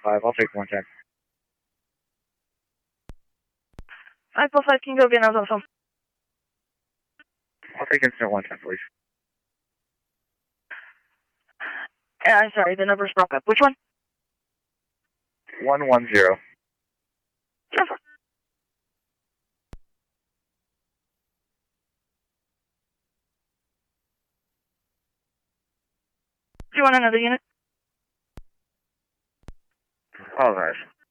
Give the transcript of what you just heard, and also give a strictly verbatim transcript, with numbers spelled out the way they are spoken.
five, I'll take one ten. five four five, can you go again? I was on the phone. I'll take instant one ten, please. Uh, I'm sorry, the numbers broke up. Which one? one one zero. Jennifer. Do you want another unit? All right.